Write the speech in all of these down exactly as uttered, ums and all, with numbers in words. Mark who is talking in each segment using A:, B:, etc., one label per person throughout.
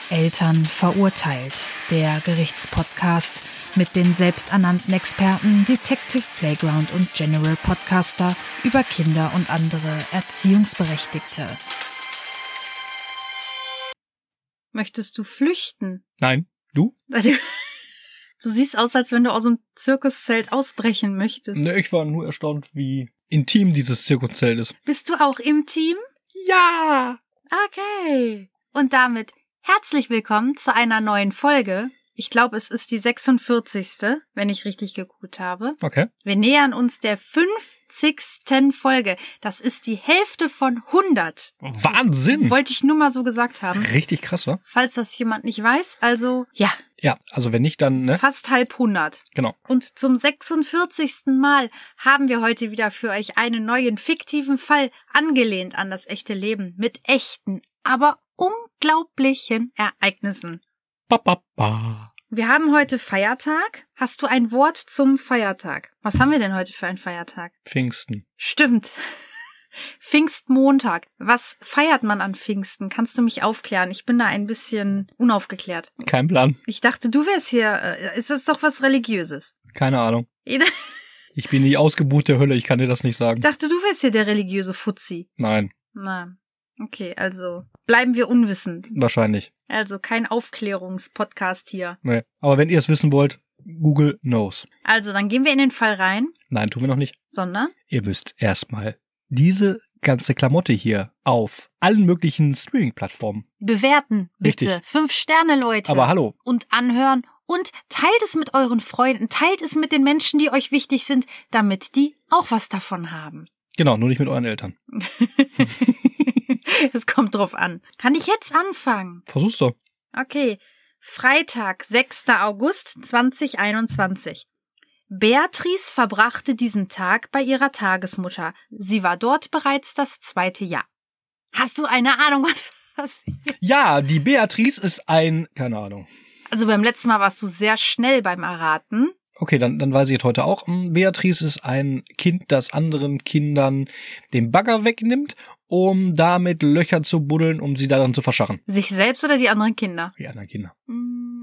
A: Eltern verurteilt, der Gerichtspodcast mit den selbsternannten Experten Detective Playground und General Podcaster über Kinder und andere Erziehungsberechtigte. Möchtest du flüchten?
B: Nein, du?
A: Du siehst aus, als wenn du aus dem Zirkuszelt ausbrechen möchtest.
B: Ne, ich war nur erstaunt, wie intim dieses Zirkuszelt ist.
A: Bist du auch im Team?
B: Ja!
A: Okay. Und damit herzlich willkommen zu einer neuen Folge. Ich glaube, es ist die sechsundvierzigste, wenn ich richtig geguckt habe.
B: Okay.
A: Wir nähern uns der fünfzigsten Folge. Das ist die Hälfte von hundert.
B: Wahnsinn!
A: Wollte ich nur mal so gesagt haben.
B: Richtig krass, wa?
A: Falls das jemand nicht weiß, also ja.
B: Ja, also wenn nicht, dann, ne?
A: Fast halb hundert.
B: Genau.
A: Und zum sechsundvierzigsten Mal haben wir heute wieder für euch einen neuen fiktiven Fall angelehnt an das echte Leben mit echten, aber unglaublichen Ereignissen.
B: Ba, ba, ba.
A: Wir haben heute Feiertag. Hast du ein Wort zum Feiertag? Was haben wir denn heute für einen Feiertag?
B: Pfingsten.
A: Stimmt. Pfingstmontag. Was feiert man an Pfingsten? Kannst du mich aufklären? Ich bin da ein bisschen unaufgeklärt.
B: Kein Plan.
A: Ich dachte, du wärst hier. Äh, ist das doch was Religiöses?
B: Keine Ahnung. Ich bin die Ausgeburt der Hölle, ich kann dir das nicht sagen.
A: Ich dachte, du wärst hier der religiöse Fuzzi.
B: Nein.
A: Na, okay, also bleiben wir unwissend.
B: Wahrscheinlich.
A: Also kein Aufklärungspodcast hier.
B: Nee. Aber wenn ihr es wissen wollt, Google knows.
A: Also, dann gehen wir in den Fall rein.
B: Nein, tun wir noch nicht.
A: Sondern?
B: Ihr müsst erstmal diese ganze Klamotte hier auf allen möglichen Streaming-Plattformen
A: Bewerten, bitte.
B: Richtig.
A: Fünf Sterne, Leute.
B: Aber hallo.
A: Und anhören. Und teilt es mit euren Freunden. Teilt es mit den Menschen, die euch wichtig sind, damit die auch was davon haben.
B: Genau, nur nicht mit euren Eltern.
A: Es kommt drauf an. Kann ich jetzt anfangen?
B: Versuch's doch.
A: Okay. Freitag, sechster August zweitausendeinundzwanzig. Beatrice verbrachte diesen Tag bei ihrer Tagesmutter. Sie war dort bereits das zweite Jahr. Hast du eine Ahnung, was passiert?
B: Ja, die Beatrice ist ein... Keine Ahnung.
A: Also beim letzten Mal warst du sehr schnell beim Erraten.
B: Okay, dann, dann weiß ich jetzt heute auch. Beatrice ist ein Kind, das anderen Kindern den Bagger wegnimmt, um damit Löcher zu buddeln, um sie da dann zu verscharren.
A: Sich selbst oder die anderen Kinder?
B: Die anderen Kinder.
A: Mm,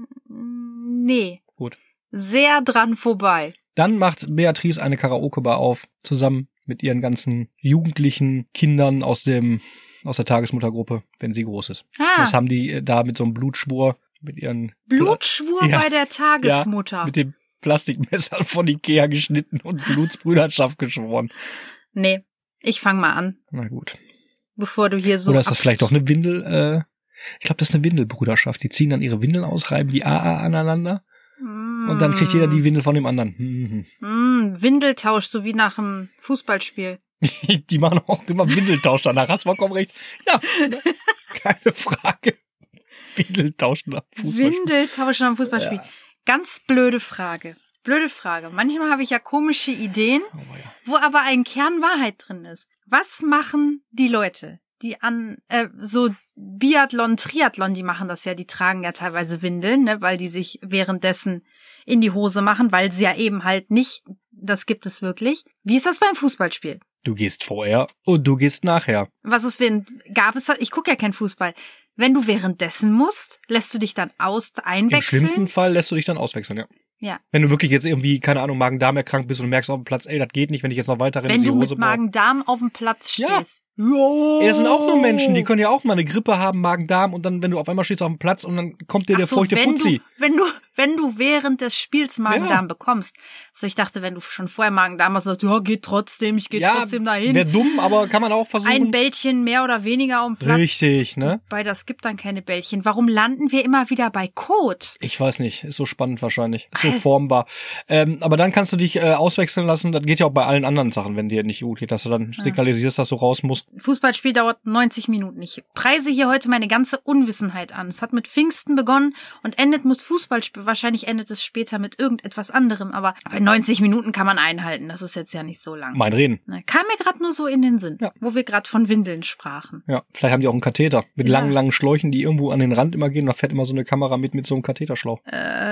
A: nee.
B: Gut.
A: Sehr dran vorbei.
B: Dann macht Beatrice eine Karaoke-Bar auf, zusammen mit ihren ganzen jugendlichen Kindern aus dem aus der Tagesmuttergruppe, wenn sie groß ist.
A: Ah.
B: Das haben die da mit so einem Blutschwur, mit ihren...
A: Blutschwur
B: Ja.
A: bei der Tagesmutter.
B: Ja, mit dem Plastikmesser von Ikea geschnitten und Blutsbrüderschaft geschworen.
A: Nee, ich fang mal an,
B: Na gut.
A: bevor du hier so...
B: Oder ist das
A: abst-
B: vielleicht doch eine Windel? Äh, ich glaube, das ist eine Windelbruderschaft. Die ziehen dann ihre Windeln aus, reiben die A A aneinander
A: Mm.
B: und dann kriegt jeder die Windel von dem anderen. Hm,
A: Mm, Windeltausch, so wie nach einem Fußballspiel.
B: hm. Die machen auch immer Windeltausch danach. Hast du vollkommen recht. Ja, ne? Keine Frage. Windeltausch nach Fußball.
A: Windeltausch nach einem Fußballspiel.
B: Ja.
A: Ganz blöde Frage. Blöde Frage. Manchmal habe ich ja komische Ideen,
B: Oh, ja.
A: wo aber ein Kern Wahrheit drin ist. Was machen die Leute, die an äh, so Biathlon, Triathlon, die machen das ja, die tragen ja teilweise Windeln, ne, weil die sich währenddessen in die Hose machen, weil sie ja eben halt nicht, das gibt es wirklich. Wie ist das beim Fußballspiel?
B: Du gehst vorher und du gehst nachher.
A: Was ist, wenn, gab es, ich gucke ja kein Fußball. Wenn du währenddessen musst, lässt du dich dann aus
B: Im
A: einwechseln?
B: schlimmsten Fall lässt du dich dann auswechseln, ja.
A: Ja.
B: Wenn du wirklich jetzt irgendwie, keine Ahnung, Magen-Darm erkrankt bist und du merkst auf dem Platz, ey, das geht nicht, wenn ich jetzt noch weiter in
A: Wenn
B: die
A: du
B: Hose
A: mit Magen-Darm auf dem Platz
B: Ja.
A: stehst. Jo.
B: Ey, das sind auch nur Menschen, die können ja auch mal eine Grippe haben, Magen-Darm und dann, wenn du auf einmal stehst auf dem Platz und dann kommt dir der
A: Ach so,
B: feuchte
A: wenn
B: Fuzzi.
A: du, wenn du, wenn du während des Spiels Magen-Darm
B: Ja.
A: bekommst. So, ich dachte, wenn du schon vorher Magen-Darm hast, sagst du, ja, geht trotzdem, ich gehe
B: Ja,
A: trotzdem dahin.
B: wäre dumm, aber kann man auch versuchen.
A: Ein Bällchen mehr oder weniger um Platz.
B: Richtig, ne?
A: Weil das gibt dann keine Bällchen. Warum landen wir immer wieder bei Kot?
B: Ich weiß nicht, ist so spannend wahrscheinlich, ist so formbar. Ähm, aber dann kannst du dich äh, auswechseln lassen, das geht ja auch bei allen anderen Sachen, wenn dir nicht gut geht, dass du dann signalisierst, dass du raus musst.
A: Fußballspiel dauert neunzig Minuten. Ich preise hier heute meine ganze Unwissenheit an. Es hat mit Pfingsten begonnen und endet mit Fußballspiel. Wahrscheinlich endet es später mit irgendetwas anderem, aber, aber neunzig Minuten kann man einhalten. Das ist jetzt ja nicht so lang.
B: Mein Reden.
A: Ne, kam mir gerade nur so in den Sinn,
B: Ja.
A: wo wir gerade von Windeln sprachen.
B: Ja, vielleicht haben die auch einen Katheter mit
A: Ja.
B: langen, langen Schläuchen, die irgendwo an den Rand immer gehen. Da fährt immer so eine Kamera mit mit so einem Katheterschlauch.
A: Äh,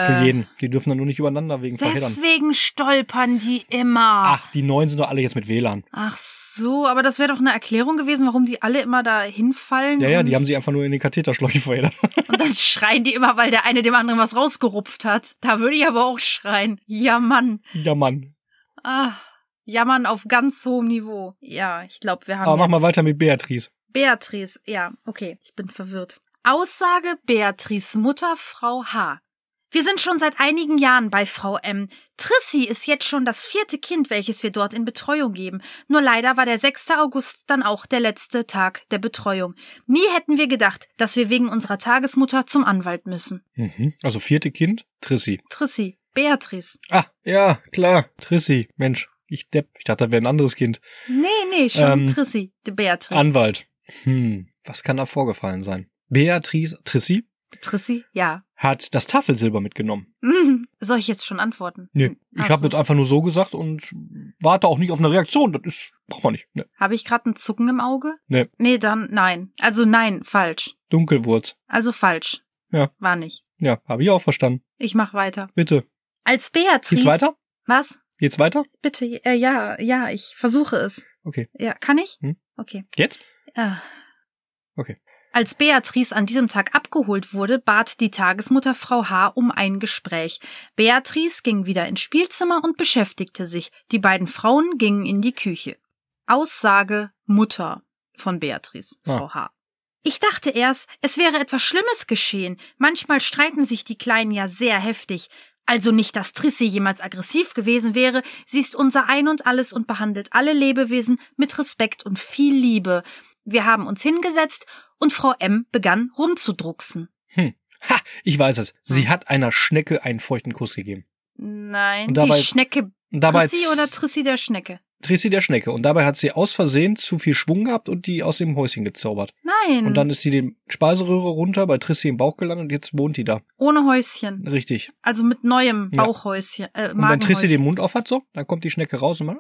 A: Äh,
B: Für jeden. Die dürfen dann nur nicht übereinander wegen Verheddern.
A: Deswegen stolpern die immer.
B: Ach, die neuen sind doch alle jetzt mit W L A N.
A: Ach so, aber das wäre doch eine Erklärung gewesen, warum die alle immer da hinfallen.
B: Ja, ja,
A: und,
B: die haben sich einfach nur in den Katheterschläuchen verheddert.
A: und dann schreien die immer, weil der eine dem anderen was rausgerupft hat. Da würde ich aber auch schreien. Ja, Mann.
B: Ja, Mann.
A: Ah, jammern auf ganz hohem Niveau. Ja, ich glaube, wir haben
B: Aber mach
A: jetzt
B: mal weiter mit Beatrice.
A: Beatrice, ja, okay, ich bin verwirrt. Aussage Beatrice Mutter Frau H. Wir sind schon seit einigen Jahren bei Frau M. Trissi ist jetzt schon das vierte Kind, welches wir dort in Betreuung geben. Nur leider war der sechster August dann auch der letzte Tag der Betreuung. Nie hätten wir gedacht, dass wir wegen unserer Tagesmutter zum Anwalt müssen.
B: Mhm. Also vierte Kind, Trissi.
A: Trissi, Beatrice.
B: Ah, ja, klar, Trissi. Mensch, ich Depp. Ich dachte, das wäre ein anderes Kind.
A: Nee, nee, schon
B: Ähm,
A: Trissi, die Beatrice.
B: Anwalt. Hm, was kann da vorgefallen sein? Beatrice, Trissi,
A: Trissi, ja.
B: hat das Tafelsilber mitgenommen.
A: Mhm. Soll ich jetzt schon antworten?
B: Nee, ich
A: Ach
B: habe
A: so.
B: jetzt einfach nur so gesagt und warte auch nicht auf eine Reaktion. Das ist, braucht man nicht. Nee.
A: Habe ich gerade einen Zucken im Auge?
B: Nee.
A: Nee, dann nein. Also nein, falsch.
B: Dunkelwurz.
A: Also falsch.
B: Ja.
A: War nicht.
B: Ja, habe ich auch verstanden.
A: Ich mach weiter.
B: Bitte.
A: Als Beatrice...
B: Geht's weiter?
A: Was?
B: Geht's weiter?
A: Bitte, äh, ja, ja, ich versuche es.
B: Okay.
A: Ja, kann ich?
B: Hm?
A: Okay.
B: Jetzt?
A: Ah.
B: Okay.
A: Als Beatrice an diesem Tag abgeholt wurde, bat die Tagesmutter Frau H. um ein Gespräch. Beatrice ging wieder ins Spielzimmer und beschäftigte sich. Die beiden Frauen gingen in die Küche. Aussage Mutter von Beatrice,
B: Ah.
A: Frau H. Ich dachte erst, es wäre etwas Schlimmes geschehen. Manchmal streiten sich die Kleinen ja sehr heftig. Also nicht, dass Trissi jemals aggressiv gewesen wäre. Sie ist unser Ein und Alles und behandelt alle Lebewesen mit Respekt und viel Liebe. Wir haben uns hingesetzt und Frau M. begann rumzudrucksen.
B: Hm. Ha, ich weiß es. Sie hat einer Schnecke einen feuchten Kuss gegeben.
A: Nein,
B: Und dabei-
A: die Schnecke
B: Und dabei
A: Trissi oder Trissi der Schnecke?
B: Trissi der Schnecke. Und dabei hat sie aus Versehen zu viel Schwung gehabt und die aus dem Häuschen gezaubert.
A: Nein,
B: Und dann ist sie den Speiseröhre runter bei Trissi im Bauch gelandet und jetzt wohnt die da.
A: ohne Häuschen.
B: Richtig.
A: Also mit neuem
B: Ja.
A: Bauchhäuschen, äh,
B: Und wenn Trissi
A: Magenhäuschen.
B: den Mund auf hat, so, dann kommt die Schnecke raus und macht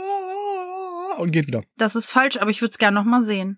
B: und geht wieder.
A: Das ist falsch, aber ich würde es gerne noch mal sehen.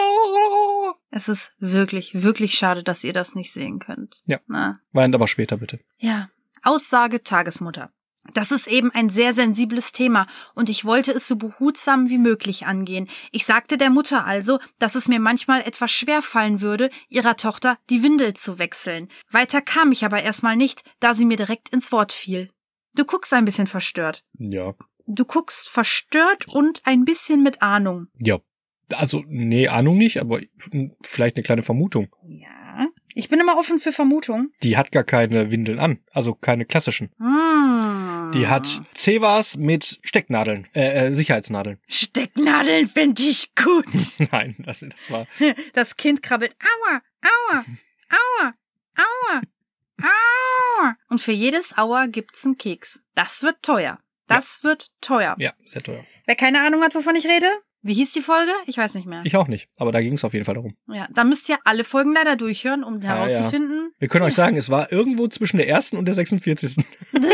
A: Es ist wirklich, wirklich schade, dass ihr das nicht sehen könnt.
B: Ja.
A: Na.
B: Weint aber später bitte.
A: Ja. Aussage Tagesmutter. Das ist eben ein sehr sensibles Thema und ich wollte es so behutsam wie möglich angehen. Ich sagte der Mutter also, dass es mir manchmal etwas schwer fallen würde, ihrer Tochter die Windel zu wechseln. Weiter kam ich aber erstmal nicht, da sie mir direkt ins Wort fiel. Du guckst ein bisschen verstört.
B: Ja.
A: Du guckst verstört und ein bisschen mit Ahnung.
B: Ja. Also, nee, Ahnung nicht, aber vielleicht eine kleine Vermutung.
A: Ja. Ich bin immer offen für Vermutungen.
B: Die hat gar keine Windeln an, also keine klassischen.
A: Hm.
B: Die hat Cevas mit Stecknadeln, äh, äh Sicherheitsnadeln.
A: Stecknadeln finde ich gut.
B: Nein, das, das war...
A: Das Kind krabbelt. Aua, aua, aua, aua, aua. Und für jedes Aua gibt's einen Keks. Das wird teuer. Das ja. wird teuer.
B: Ja, sehr teuer.
A: Wer keine Ahnung hat, wovon ich rede? Wie hieß die Folge? Ich weiß nicht mehr.
B: Ich auch nicht, aber da ging es auf jeden Fall darum.
A: Ja, da müsst ihr alle Folgen leider durchhören, um
B: Ah,
A: herauszufinden.
B: Ja. Wir können euch sagen, es war irgendwo zwischen der ersten und der sechsundvierzigsten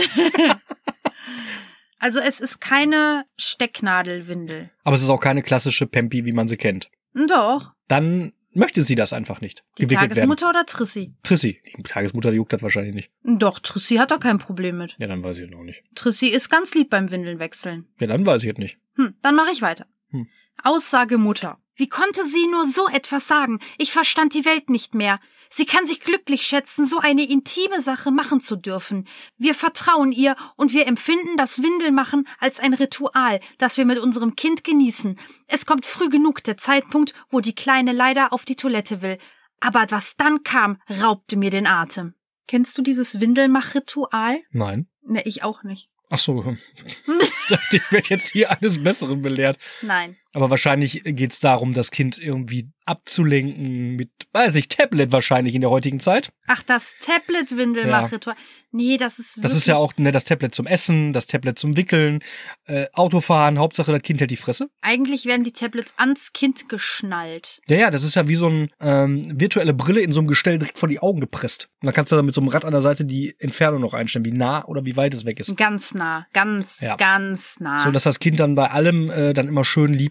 A: Also es ist keine Stecknadelwindel.
B: Aber es ist auch keine klassische Pempi, wie man sie kennt.
A: Doch.
B: Dann möchte sie das einfach nicht.
A: Die Tagesmutter werden. Oder Trissi?
B: Trissi. Die Tagesmutter, die juckt das wahrscheinlich nicht.
A: Doch, Trissi hat da kein Problem mit.
B: Ja, dann weiß ich es noch nicht.
A: Trissi ist ganz lieb beim Windeln wechseln.
B: Ja, dann weiß ich es nicht.
A: Hm, dann mache ich weiter.
B: Hm.
A: Aussage Mutter. Wie konnte sie nur so etwas sagen? Ich verstand die Welt nicht mehr. Sie kann sich glücklich schätzen, so eine intime Sache machen zu dürfen. Wir vertrauen ihr und wir empfinden das Windelmachen als ein Ritual, das wir mit unserem Kind genießen. Es kommt früh genug der Zeitpunkt, wo die Kleine leider auf die Toilette will. Aber was dann kam, raubte mir den Atem. Kennst du dieses Windelmach-Ritual?
B: Nein.
A: Ne, ich auch nicht.
B: Ach so. Ich dachte, ich werde jetzt hier eines Besseren belehrt.
A: Nein.
B: Aber wahrscheinlich geht es darum, das Kind irgendwie abzulenken mit, weiß ich, Tablet wahrscheinlich in der heutigen Zeit.
A: Ach, das Tablet-Windelmach-Ritual. Ja. Nee, das ist wirklich...
B: Das ist ja auch ne, das Tablet zum Essen, das Tablet zum Wickeln, äh, Autofahren, Hauptsache das Kind hält die Fresse.
A: Eigentlich werden die Tablets ans Kind geschnallt.
B: Ja, ja, das ist ja wie so eine ähm, virtuelle Brille in so einem Gestell direkt vor die Augen gepresst. Und dann kannst du dann mit so einem Rad an der Seite die Entfernung noch einstellen, wie nah oder wie weit es weg ist.
A: Ganz nah, ganz,
B: ja.
A: ganz nah.
B: So, dass das Kind dann bei allem äh, dann immer schön lieb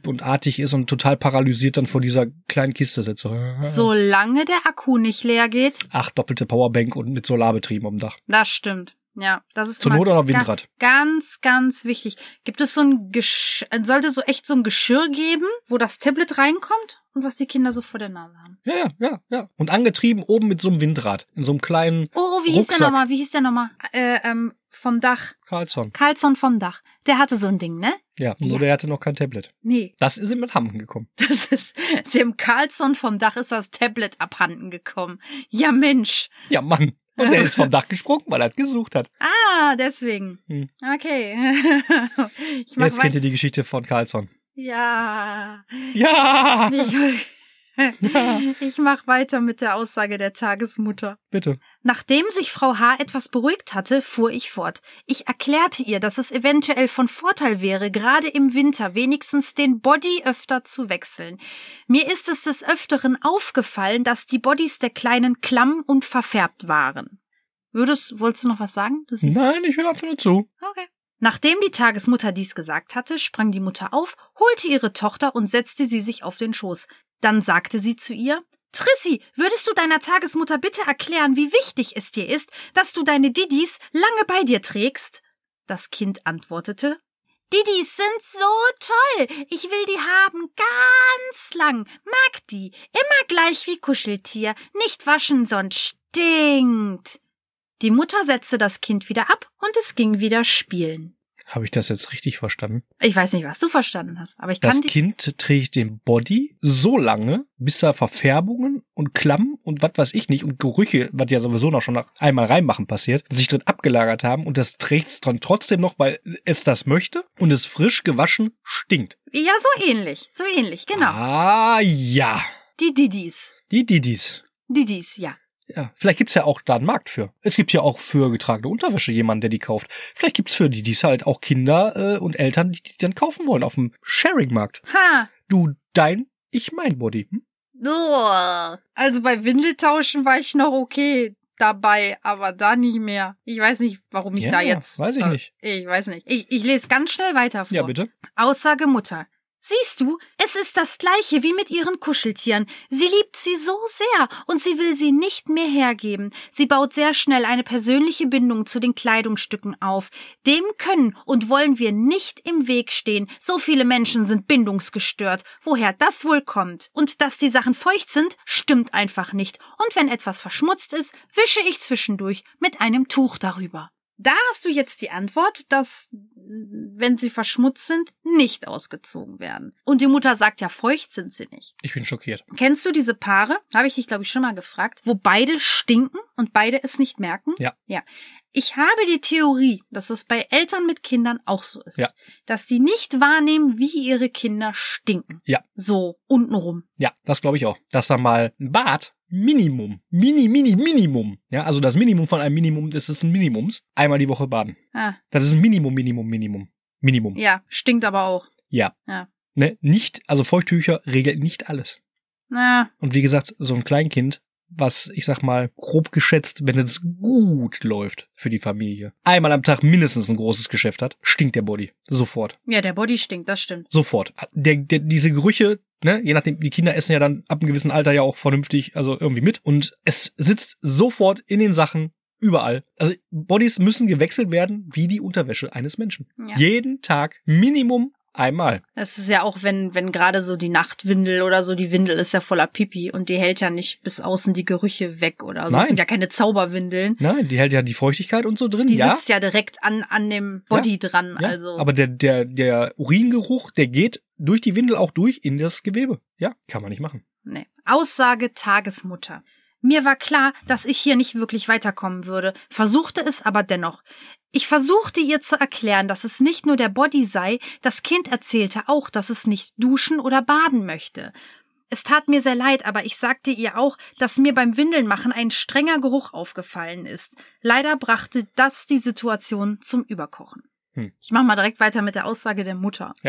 B: und artig ist und total paralysiert dann vor dieser kleinen Kiste sitzt. So,
A: Solange der Akku nicht leer geht.
B: Ach, doppelte Powerbank und mit Solarbetrieben am Dach.
A: Das stimmt. Ja, das ist
B: Zur
A: immer
B: Not auch noch Windrad.
A: ga- ganz, ganz wichtig. Gibt es so ein Gesch sollte so echt so ein Geschirr geben, wo das Tablet reinkommt und was die Kinder so vor der Nase haben?
B: Ja, ja, ja, ja. Und angetrieben oben mit so einem Windrad. In so einem kleinen
A: Oh, oh wie hieß
B: Rucksack.
A: der nochmal? Wie hieß der nochmal? Äh, ähm, vom Dach.
B: Carlson.
A: Carlson vom Dach. Der hatte so ein Ding, ne?
B: Ja, nur
A: Ja.
B: der hatte noch kein Tablet.
A: Nee.
B: Das ist ihm mit Hammen gekommen.
A: Das ist, dem Carlson vom Dach ist das Tablet abhanden gekommen. Ja, Mensch.
B: Ja, Mann. Und der ist vom Dach gesprungen, weil er gesucht hat.
A: Ah, deswegen.
B: Hm.
A: Okay. ich mach
B: Jetzt kennt
A: wei-
B: ihr die Geschichte von Carlson.
A: Ja.
B: Ja!
A: Ich, ich mach weiter mit der Aussage der Tagesmutter.
B: Bitte.
A: Nachdem sich Frau H. etwas beruhigt hatte, fuhr ich fort. Ich erklärte ihr, dass es eventuell von Vorteil wäre, gerade im Winter wenigstens den Body öfter zu wechseln. Mir ist es des Öfteren aufgefallen, dass die Bodies der Kleinen klamm und verfärbt waren. Würdest, wolltest du noch was sagen? Du siehst-
B: Nein, ich höre einfach nur zu.
A: Okay. Nachdem die Tagesmutter dies gesagt hatte, sprang die Mutter auf, holte ihre Tochter und setzte sie sich auf den Schoß. Dann sagte sie zu ihr: Trissi, würdest du deiner Tagesmutter bitte erklären, wie wichtig es dir ist, dass du deine Didis lange bei dir trägst? Das Kind antwortete: Didis sind so toll. Ich will die haben ganz lang. Mag die. Immer gleich wie Kuscheltier. Nicht waschen, sonst stinkt. Die Mutter setzte das Kind wieder ab und es ging wieder spielen.
B: Habe ich das jetzt richtig verstanden?
A: Ich weiß nicht, was du verstanden hast, aber ich
B: Das
A: kann die...
B: Kind trägt den Body so lange, bis da Verfärbungen und Klamm und was weiß ich nicht und Gerüche, was ja sowieso noch schon nach einmal reinmachen passiert, sich drin abgelagert haben und das trägt es dann trotzdem noch, weil es das möchte und es frisch gewaschen stinkt.
A: Ja, so ähnlich, so ähnlich, genau.
B: Ah, ja.
A: Die Didis.
B: Die Didis.
A: Didis, ja.
B: Ja, vielleicht gibt's ja auch da einen Markt für. Es gibt ja auch für getragene Unterwäsche jemanden, der die kauft. Vielleicht gibt's für die dies halt auch Kinder äh, und Eltern, die die dann kaufen wollen auf dem Sharing-Markt.
A: Ha.
B: Du dein, ich mein Body. Hm?
A: Uah. Also bei Windeltauschen war ich noch okay dabei, aber da nicht mehr. Ich weiß nicht, warum ich
B: Ja,
A: da jetzt...
B: weiß ich
A: äh,
B: nicht.
A: Ich weiß nicht. Ich, ich lese ganz schnell weiter vor.
B: Ja, bitte.
A: Aussage Mutter. Siehst du, es ist das Gleiche wie mit ihren Kuscheltieren. Sie liebt sie so sehr und sie will sie nicht mehr hergeben. Sie baut sehr schnell eine persönliche Bindung zu den Kleidungsstücken auf. Dem können und wollen wir nicht im Weg stehen. So viele Menschen sind bindungsgestört. Woher das wohl kommt? Und dass die Sachen feucht sind, stimmt einfach nicht. Und wenn etwas verschmutzt ist, wische ich zwischendurch mit einem Tuch darüber. Da hast du jetzt die Antwort, dass, wenn sie verschmutzt sind, nicht ausgezogen werden. Und die Mutter sagt ja, feucht sind sie nicht.
B: Ich bin schockiert.
A: Kennst du diese Paare? Habe ich dich, glaube ich, schon mal gefragt, wo beide stinken und beide es nicht merken?
B: Ja.
A: Ja. Ich habe die Theorie, dass es bei Eltern mit Kindern auch so ist.
B: Ja.
A: Dass sie nicht wahrnehmen, wie ihre Kinder stinken.
B: Ja.
A: So untenrum.
B: Ja, das glaube ich auch. Dass da mal ein Bad Minimum, Mini, Mini, Minimum. Ja, also das Minimum von einem Minimum, das ist ein Minimums. Einmal die Woche baden.
A: Ah.
B: Das ist ein Minimum, Minimum, Minimum. Minimum.
A: Ja, stinkt aber auch.
B: Ja.
A: Ja.
B: Ne, nicht, also Feuchttücher regeln nicht alles.
A: Na,
B: Und wie gesagt, so ein Kleinkind, was, ich sag mal, grob geschätzt, wenn es gut läuft für die Familie, einmal am Tag mindestens ein großes Geschäft hat, stinkt der Body. Sofort.
A: ja, der Body stinkt, das stimmt.
B: Sofort. Der, der, diese Gerüche, ne, je nachdem, die Kinder essen ja dann ab einem gewissen Alter ja auch vernünftig, also irgendwie mit. Und es sitzt sofort in den Sachen, überall. Also Bodies müssen gewechselt werden wie die Unterwäsche eines Menschen.
A: Ja.
B: Jeden Tag Minimum einmal.
A: Das ist ja auch, wenn, wenn gerade so die Nachtwindel oder so, die Windel ist ja voller Pipi und die hält ja nicht bis außen die Gerüche weg oder so.
B: Nein.
A: Das sind ja keine Zauberwindeln.
B: Nein, die hält ja die Feuchtigkeit und so drin,
A: Die
B: ja.
A: sitzt ja direkt an, an dem Body
B: Ja.
A: dran,
B: Ja,
A: also.
B: aber der, der, der Uringeruch, der geht durch die Windel auch durch in das Gewebe. Ja, kann man nicht machen.
A: Nee. Aussage Tagesmutter. Mir war klar, dass ich hier nicht wirklich weiterkommen würde, versuchte es aber dennoch. Ich versuchte ihr zu erklären, dass es nicht nur der Body sei, das Kind erzählte auch, dass es nicht duschen oder baden möchte. Es tat mir sehr leid, aber ich sagte ihr auch, dass mir beim Windelnmachen ein strenger Geruch aufgefallen ist. Leider brachte das die Situation zum Überkochen.
B: Hm.
A: Ich mache mal direkt weiter mit der Aussage der Mutter.
B: Ja.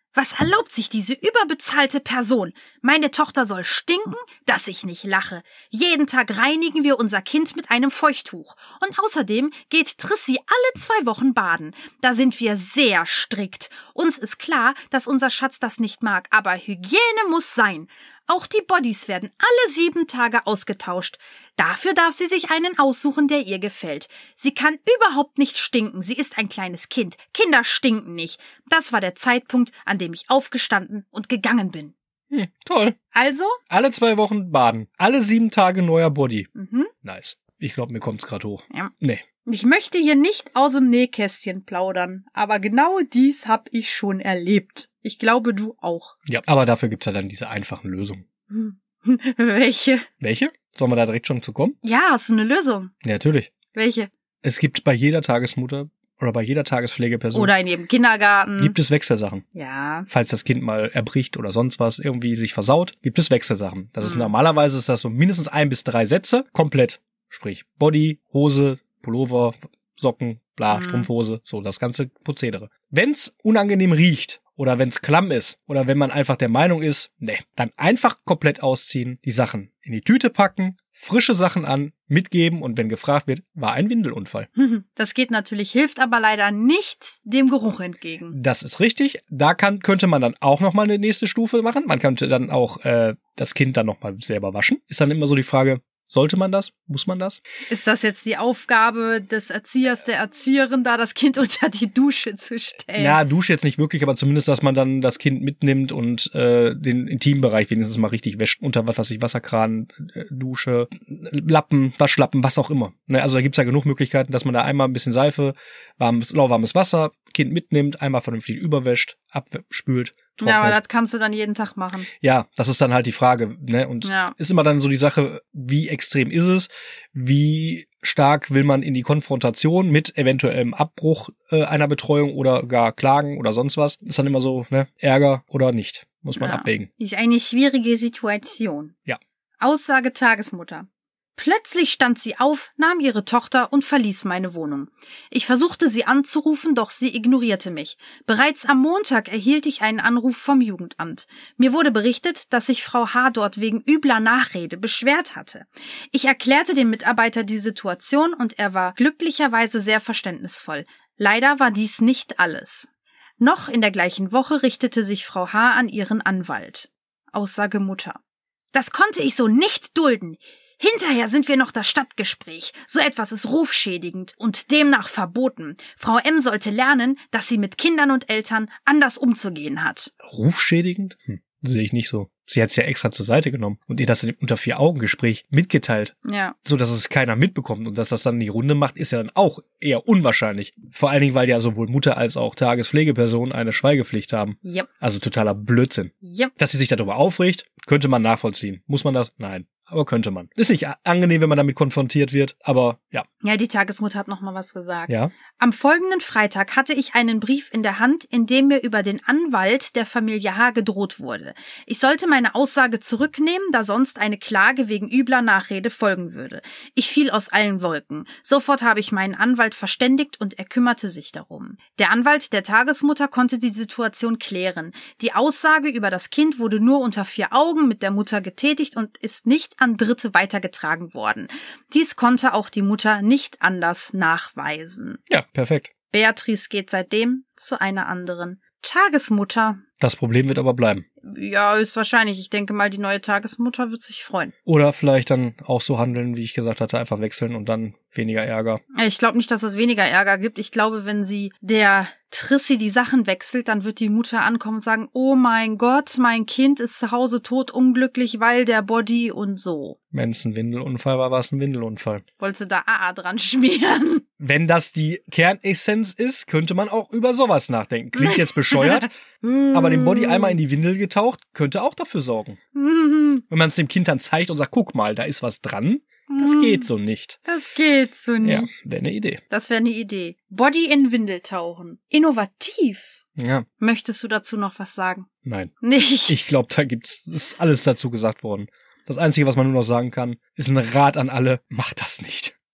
A: Was erlaubt sich diese überbezahlte Person? Meine Tochter soll stinken, dass ich nicht lache. Jeden Tag reinigen wir unser Kind mit einem Feuchttuch. Und außerdem geht Trissi alle zwei Wochen baden. Da sind wir sehr strikt. Uns ist klar, dass unser Schatz das nicht mag, aber Hygiene muss sein. Auch die Bodies werden alle sieben Tage ausgetauscht. Dafür darf sie sich einen aussuchen, der ihr gefällt. Sie kann überhaupt nicht stinken. Sie ist ein kleines Kind. Kinder stinken nicht. Das war der Zeitpunkt, an dem ich aufgestanden und gegangen bin.
B: Hm, toll.
A: Also?
B: Alle zwei Wochen baden. Alle sieben Tage neuer Body.
A: Mhm.
B: Nice. Ich glaube, mir kommt's gerade hoch.
A: Ja.
B: Nee.
A: Ich möchte hier nicht aus dem Nähkästchen plaudern, aber genau dies hab ich schon erlebt. Ich glaube, du auch.
B: Ja, aber dafür gibt's ja dann diese einfachen Lösungen.
A: Hm. Welche?
B: Welche? Sollen wir da direkt schon zu kommen?
A: Ja, hast du eine Lösung?
B: Ja, natürlich.
A: Welche?
B: Es gibt bei jeder Tagesmutter oder bei jeder Tagespflegeperson
A: Oder in jedem Kindergarten.
B: gibt es Wechselsachen.
A: Ja.
B: Falls das Kind mal erbricht oder sonst was irgendwie sich versaut, gibt es Wechselsachen. Das ist
A: Mhm.
B: normalerweise ist das so mindestens ein bis drei Sätze komplett. Sprich Body, Hose, Pullover, Socken, bla,
A: Mhm.
B: Strumpfhose, so das ganze Prozedere. Wenn's unangenehm riecht oder wenn's klamm ist oder wenn man einfach der Meinung ist, ne, dann einfach komplett ausziehen, die Sachen in die Tüte packen, frische Sachen an, mitgeben und wenn gefragt wird, war ein Windelunfall.
A: Das geht natürlich, hilft aber leider nicht dem Geruch entgegen.
B: Das ist richtig. Da kann, könnte man dann auch nochmal eine nächste Stufe machen. Man könnte dann auch äh, das Kind dann nochmal selber waschen. Ist dann immer so die Frage, sollte man das? Muss man das?
A: Ist das jetzt die Aufgabe des Erziehers, der Erzieherin, da das Kind unter die Dusche zu stellen?
B: Ja, Dusche jetzt nicht wirklich, aber zumindest, dass man dann das Kind mitnimmt und äh, den Intimbereich wenigstens mal richtig wäscht. Unter was weiß ich, Wasserkran, äh, Dusche, Lappen, Waschlappen, was auch immer. Ne, also da gibt's ja genug Möglichkeiten, dass man da einmal ein bisschen Seife, warmes, lauwarmes Wasser, Kind mitnimmt, einmal vernünftig überwäscht, abspült, trocknet.
A: Ja, aber das kannst du dann jeden Tag machen.
B: Ja, das ist dann halt die Frage, ne? Und
A: Ja.
B: ist immer dann so die Sache, wie extrem ist es? Wie stark will man in die Konfrontation mit eventuellem Abbruch äh, einer Betreuung oder gar Klagen oder sonst was? Ist dann immer so, ne? Ärger oder nicht? Muss man
A: Ja.
B: abwägen.
A: Ist eine schwierige Situation.
B: Ja.
A: Aussage Tagesmutter. Plötzlich stand sie auf, nahm ihre Tochter und verließ meine Wohnung. Ich versuchte sie anzurufen, doch sie ignorierte mich. Bereits am Montag erhielt ich einen Anruf vom Jugendamt. Mir wurde berichtet, dass sich Frau H. dort wegen übler Nachrede beschwert hatte. Ich erklärte dem Mitarbeiter die Situation und er war glücklicherweise sehr verständnisvoll. Leider war dies nicht alles. Noch in der gleichen Woche richtete sich Frau H. an ihren Anwalt. Aussage Mutter. Das konnte ich so nicht dulden. Hinterher sind wir noch das Stadtgespräch. So etwas ist rufschädigend und demnach verboten. Frau M. sollte lernen, dass sie mit Kindern und Eltern anders umzugehen hat.
B: Rufschädigend? Hm, sehe ich nicht so. Sie hat's ja extra zur Seite genommen und ihr das in dem Unter-Vier-Augen-Gespräch mitgeteilt.
A: Ja.
B: So, dass es keiner mitbekommt und dass das dann die Runde macht, ist ja dann auch eher unwahrscheinlich. Vor allen Dingen, weil ja sowohl Mutter als auch Tagespflegeperson eine Schweigepflicht haben.
A: Yep.
B: Also totaler Blödsinn.
A: Yep.
B: Dass sie sich darüber aufregt, könnte man nachvollziehen. Muss man das? Nein. Aber könnte man. Ist nicht angenehm, wenn man damit konfrontiert wird, aber ja.
A: Ja, die Tagesmutter hat noch mal was gesagt.
B: Ja.
A: Am folgenden Freitag hatte ich einen Brief in der Hand, in dem mir über den Anwalt der Familie H. gedroht wurde. Ich sollte meine Aussage zurücknehmen, da sonst eine Klage wegen übler Nachrede folgen würde. Ich fiel aus allen Wolken. Sofort habe ich meinen Anwalt verständigt und er kümmerte sich darum. Der Anwalt der Tagesmutter konnte die Situation klären. Die Aussage über das Kind wurde nur unter vier Augen mit der Mutter getätigt und ist nicht an Dritte weitergetragen worden. Dies konnte auch die Mutter nicht anders nachweisen.
B: Ja, perfekt.
A: Beatrice geht seitdem zu einer anderen Tagesmutter.
B: Das Problem wird aber bleiben.
A: Ja, ist wahrscheinlich. Ich denke mal, die neue Tagesmutter wird sich freuen.
B: Oder vielleicht dann auch so handeln, wie ich gesagt hatte, einfach wechseln und dann weniger Ärger.
A: Ich glaube nicht, dass es weniger Ärger gibt. Ich glaube, wenn sie der Trissi die Sachen wechselt, dann wird die Mutter ankommen und sagen, oh mein Gott, mein Kind ist zu Hause tot unglücklich, weil der Body und so.
B: Wenn es ein Windelunfall war, war es ein Windelunfall.
A: Wolltest du da A A dran schmieren?
B: Wenn das die Kernessenz ist, könnte man auch über sowas nachdenken. Klingt jetzt bescheuert, aber den Body einmal in die Windel getaucht, könnte auch dafür sorgen. Wenn man es dem Kind dann zeigt und sagt, guck mal, da ist was dran, das geht so nicht.
A: Das geht so nicht.
B: Ja, wäre eine Idee.
A: Das wäre eine Idee. Body in Windel tauchen. Innovativ.
B: Ja.
A: Möchtest du dazu noch was sagen?
B: Nein.
A: Nicht.
B: Ich glaube, da gibt's, ist alles dazu gesagt worden. Das Einzige, was man nur noch sagen kann, ist ein Rat an alle, macht das nicht.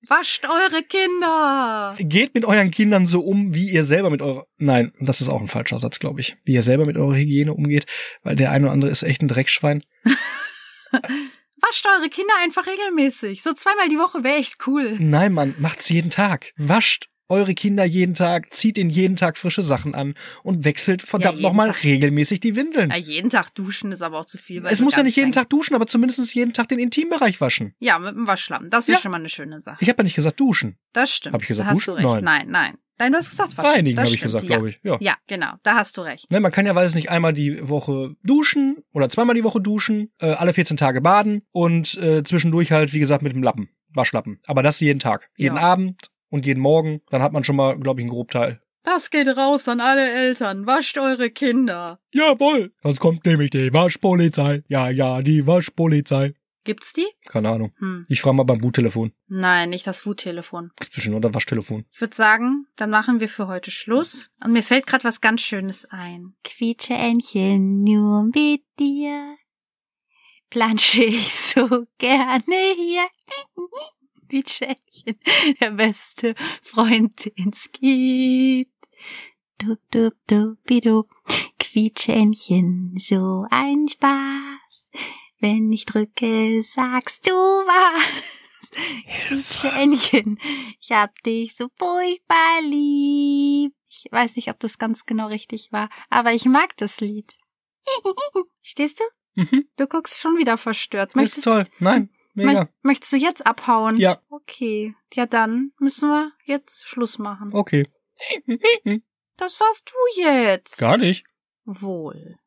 A: Wascht eure Kinder!
B: Geht mit euren Kindern so um, wie ihr selber mit eurer... Nein, das ist auch ein falscher Satz, glaube ich. Wie ihr selber mit eurer Hygiene umgeht, weil der eine oder andere ist echt ein Dreckschwein.
A: Wascht eure Kinder einfach regelmäßig. So zweimal die Woche wäre echt cool.
B: Nein, Mann, macht's jeden Tag. Wascht eure Kinder jeden Tag, zieht ihnen jeden Tag frische Sachen an und wechselt verdammt
A: Ja,
B: nochmal
A: Tag.
B: regelmäßig die Windeln.
A: Ja, jeden Tag duschen ist aber auch zu viel. weil
B: Es
A: du
B: muss ja
A: ganz
B: nicht jeden
A: streng-
B: Tag duschen, aber zumindest jeden Tag den Intimbereich waschen.
A: Ja, mit dem Waschlappen. Das wäre
B: Ja.
A: schon mal eine schöne Sache.
B: Ich habe ja nicht gesagt duschen.
A: Das stimmt.
B: Hab ich gesagt
A: da hast
B: duschen?
A: du recht.
B: Nein.
A: Nein, nein. Nein, du hast gesagt waschen.
B: Reinigen,
A: Das
B: habe ich
A: stimmt,
B: gesagt,
A: ja.
B: glaube ich. Ja.
A: Ja, genau. Da hast du recht.
B: Ne, man kann ja, weiß es nicht, einmal die Woche duschen oder zweimal die Woche duschen, äh, alle vierzehn Tage baden und äh, zwischendurch halt, wie gesagt, mit dem Lappen, Waschlappen. Aber das jeden Tag. Jeden
A: Ja.
B: Abend und jeden Morgen. Dann hat man schon mal, glaube ich, einen Grobteil.
A: Das geht raus an alle Eltern. Wascht eure Kinder.
B: Jawohl. Sonst kommt nämlich die Waschpolizei. Ja, ja, die Waschpolizei.
A: Gibt's die?
B: Keine Ahnung.
A: Hm.
B: Ich frage mal beim Boottelefon.
A: Nein, nicht das Wuttelefon.
B: Gibt's bestimmt oder Waschtelefon.
A: Ich würde sagen, dann machen wir für heute Schluss. Und mir fällt gerade was ganz Schönes ein. Quietscheentchen, nur mit dir plansche ich so gerne hier. Quietscheentchen, der beste Freund, den's gibt. Du, du, du, bidu. Quietscheentchen, so ein Spaß. Wenn ich drücke, sagst du was. Quietscheentchen, ich hab dich so furchtbar lieb. Ich weiß nicht, ob das ganz genau richtig war, aber ich mag das Lied. Stehst du?
B: Mhm.
A: Du guckst schon wieder verstört.
B: Das ist toll. Nein, mega.
A: Mö- Möchtest du jetzt abhauen?
B: Ja.
A: Okay. Ja, dann müssen wir jetzt Schluss machen.
B: Okay.
A: Das warst du jetzt.
B: Gar nicht.
A: Wohl.